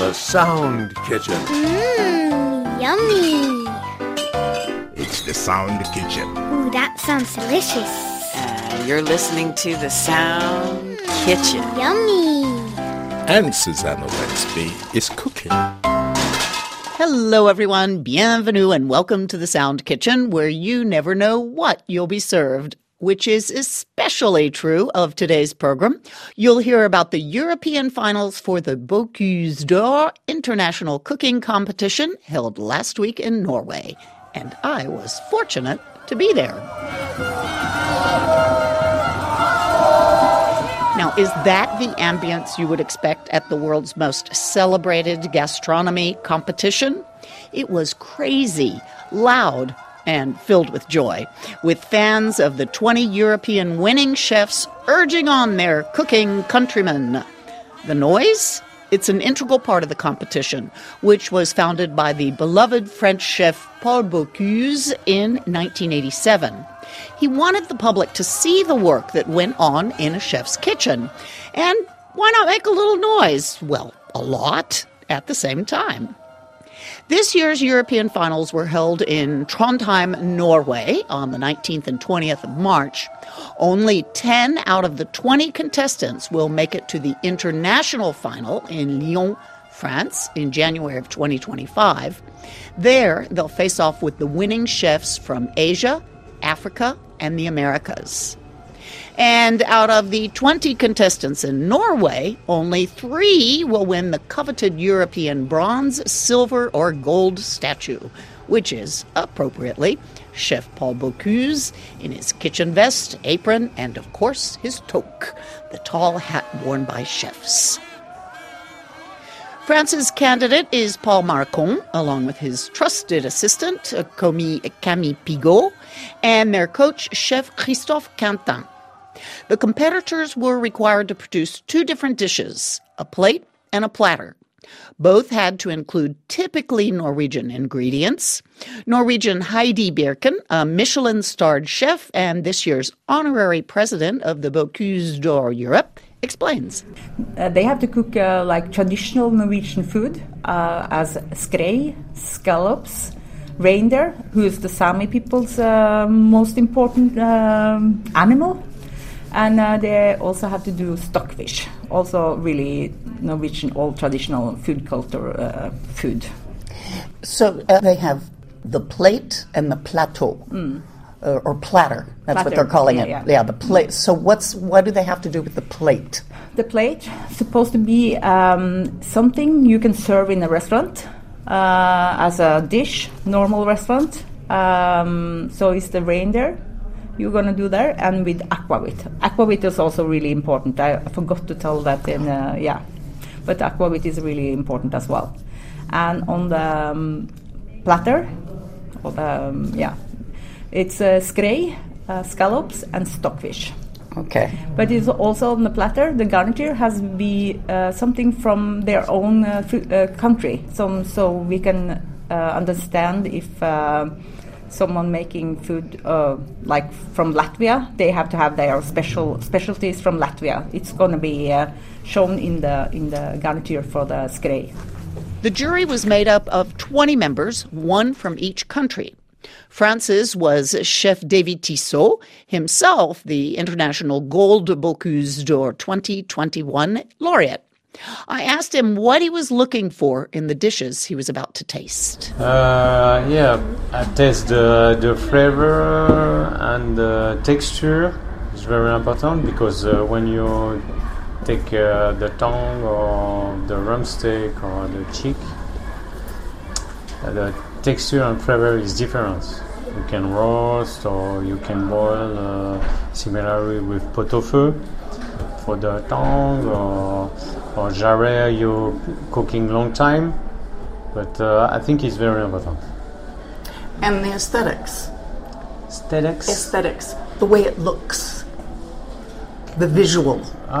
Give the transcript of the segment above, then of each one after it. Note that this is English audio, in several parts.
The Sound Kitchen. Yummy. It's the Sound Kitchen. Ooh, that sounds delicious. You're listening to The Sound Kitchen. Yummy. And Susanna Wexby is cooking. Hello, everyone. Bienvenue and welcome to the Sound Kitchen, where you never know what you'll be served, which is especially true of today's program. You'll hear about the European finals for the Bocuse d'Or International Cooking Competition held last week in Norway. And I was fortunate to be there. Now, is that the ambience you would expect at the world's most celebrated gastronomy competition? It was crazy, loud, and filled with joy, with fans of the 20 European winning chefs urging on their cooking countrymen. The noise? It's an integral part of the competition, which was founded by the beloved French chef Paul Bocuse in 1987. He wanted the public to see the work that went on in a chef's kitchen. And why not make a little noise? Well, a lot at the same time. This year's European finals were held in Trondheim, Norway on the 19th and 20th of March. Only 10 out of the 20 contestants will make it to the international final in Lyon, France in January of 2025. There, they'll face off with the winning chefs from Asia, Africa, and the Americas. And out of the 20 contestants in Norway, only 3 will win the coveted European bronze, silver, or gold statue, which is, appropriately, Chef Paul Bocuse in his kitchen vest, apron, and, of course, his toque, the tall hat worn by chefs. France's candidate is Paul Marcon, along with his trusted assistant, Camille Pigot, and their coach, Chef Christophe Quentin. The competitors were required to produce 2 different dishes, a plate and a platter. Both had to include typically Norwegian ingredients. Norwegian Heidi Birken, a Michelin-starred chef and this year's honorary president of the Bocuse d'Or Europe, explains. They have to cook like traditional Norwegian food as skrei, scallops, reindeer, who is the Sami people's most important animal. And they also have to do stockfish, also really Norwegian old traditional food culture food. So they have the plate and the plateau, or platter. That's what they're calling it. Yeah, the plate. So what do they have to do with the plate? The plate is supposed to be something you can serve in a restaurant as a dish, normal restaurant. So it's the reindeer you're going to do there, and with aquavit. Aquavit is also really important. I forgot to tell that but aquavit is really important as well. And on the platter, it's skrei, scallops, and stockfish. Okay. But it's also on the platter, the garniture has to be something from their own country, so we can understand if someone making food like from Latvia, they have to have their specialties from Latvia. It's going to be shown in the garniture for the skrei. The jury was made up of 20 members, 1 from each country. France's was Chef David Tissot, himself the International Gold Bocuse d'Or 2021 laureate. I asked him what he was looking for in the dishes he was about to taste. I taste the flavor and the texture. It's very important because when you take the tongue or the rumsteak or the cheek, the texture and flavor is different. You can roast or you can boil, similarly with pot-au-feu for the tongue, or jarret you're cooking long time. But I think it's very important. And the aesthetics. Aesthetics? The way it looks. The visual.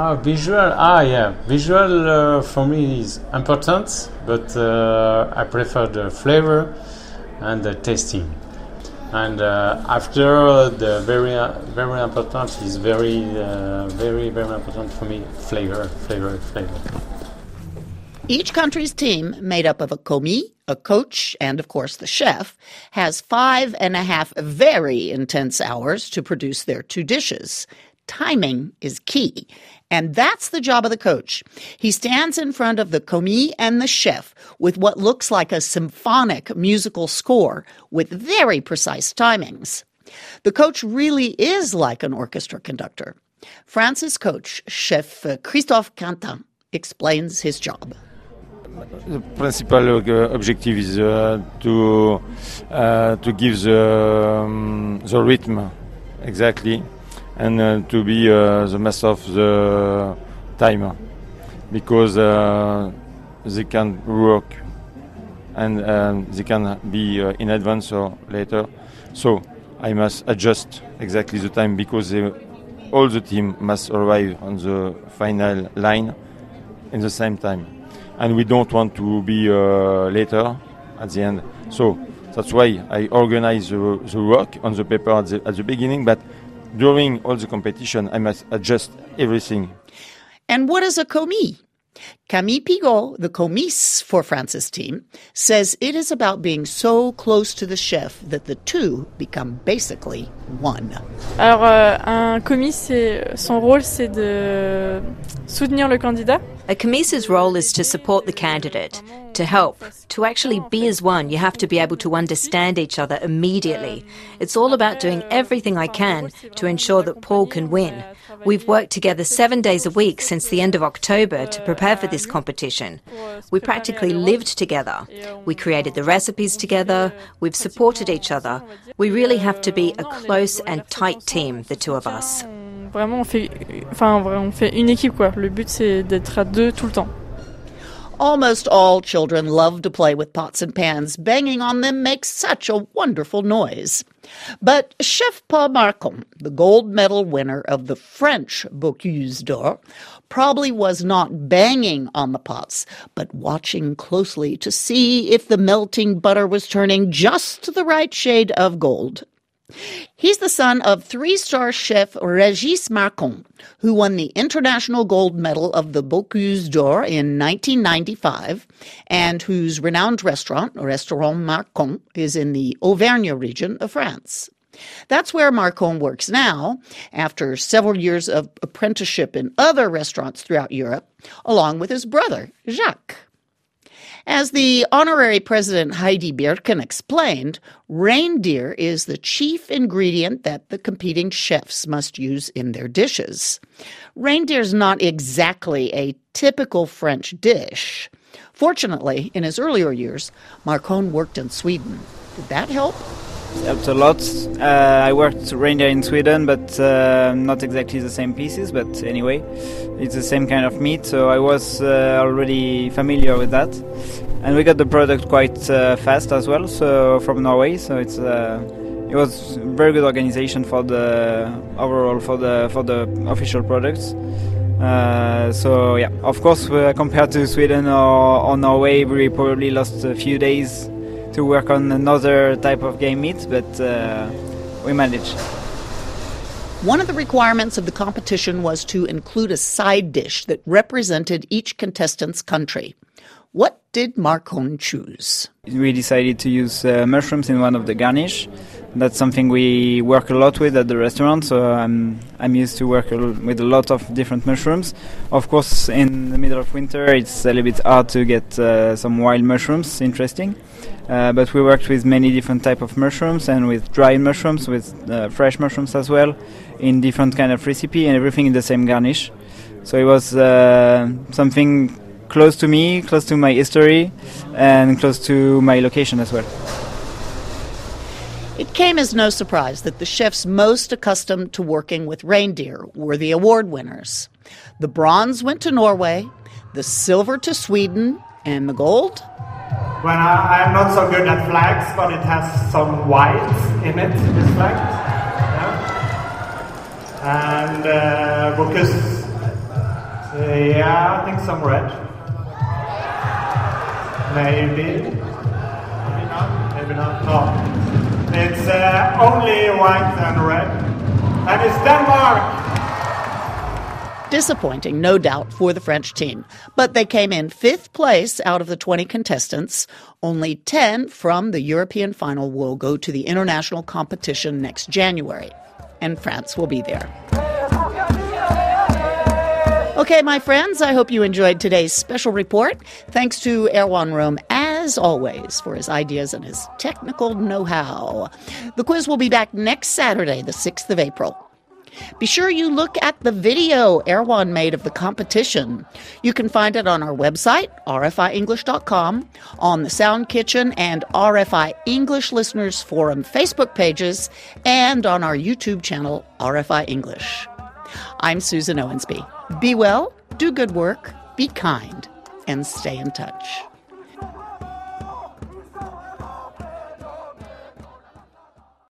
Visual for me is important, but I prefer the flavor and the tasting. And after the very important is very important for me, flavor. Each country's team, made up of a commis, a coach, and of course the chef, has 5.5 very intense hours to produce their 2 dishes. Timing is key, and that's the job of the coach. He stands in front of the commis and the chef with what looks like a symphonic musical score with very precise timings. The coach really is like an orchestra conductor. France's coach, Chef Christophe Quentin, explains his job. The principal objective is to give the rhythm exactly, and to be the master of the time, because they can work and they can be in advance or later. So I must adjust exactly the time, because all the team must arrive on the final line in the same time. And we don't want to be later at the end. So that's why I organize the work on the paper at the beginning, but during all the competition, I must adjust everything. And what is a commis? Camille Pigot, the commis for France's team, says it is about being so close to the chef that the two become basically one. Alors, un commis, son rôle, c'est de soutenir le candidat. A commis's role is to support the candidate, to help. To actually be as one, you have to be able to understand each other immediately. It's all about doing everything I can to ensure that Paul can win. We've worked together 7 days a week since the end of October to prepare for this competition. We practically lived together. We created the recipes together. We've supported each other. We really have to be a close and tight team, the two of us. Vraiment, on fait une équipe, quoi. Le but, c'est d'être à deux tout le temps. Almost all children love to play with pots and pans. Banging on them makes such a wonderful noise. But Chef Paul Marcon, the gold medal winner of the French Bocuse d'Or, probably was not banging on the pots, but watching closely to see if the melting butter was turning just the right shade of gold. He's the son of 3-star chef Régis Marcon, who won the International Gold Medal of the Bocuse d'Or in 1995, and whose renowned restaurant, Restaurant Marcon, is in the Auvergne region of France. That's where Marcon works now, after several years of apprenticeship in other restaurants throughout Europe, along with his brother, Jacques. As the honorary president Heidi Birken explained, reindeer is the chief ingredient that the competing chefs must use in their dishes. Reindeer's not exactly a typical French dish. Fortunately, in his earlier years, Marcon worked in Sweden. Did that help? Helped a lot. I worked reindeer in Sweden, but not exactly the same pieces, but anyway, it's the same kind of meat, so I was already familiar with that. And we got the product quite fast as well, so from Norway, so it was very good organization for the overall for the official products. So yeah, of course, compared to Sweden or Norway, we probably lost a few days to work on another type of game meat, but we managed. One of the requirements of the competition was to include a side dish that represented each contestant's country. What did Marcon choose? We decided to use mushrooms in one of the garnish. That's something we work a lot with at the restaurant, so I'm used to work with a lot of different mushrooms. Of course, in the middle of winter, it's a little bit hard to get some wild mushrooms interesting. But we worked with many different type of mushrooms, and with dried mushrooms, with fresh mushrooms as well, in different kind of recipe, and everything in the same garnish. So it was something close to me, close to my history, and close to my location as well. It came as no surprise that the chefs most accustomed to working with reindeer were the award winners. The bronze went to Norway, the silver to Sweden, and the gold? Well, I'm not so good at flags, but it has some white in it, this flag. Yeah. And Bocuse, I think some red. Maybe not. No. It's only white and red. And it's Denmark! Disappointing, no doubt, for the French team. But they came in 5th place out of the 20 contestants. Only 10 from the European final will go to the international competition next January. And France will be there. Okay, my friends, I hope you enjoyed today's special report. Thanks to Erwan Rome, as always, for his ideas and his technical know-how. The quiz will be back next Saturday, the 6th of April. Be sure you look at the video Erwan made of the competition. You can find it on our website, rfienglish.com, on the Sound Kitchen and RFI English Listeners Forum Facebook pages, and on our YouTube channel, RFI English. I'm Susan Owensby. Be well, do good work, be kind, and stay in touch.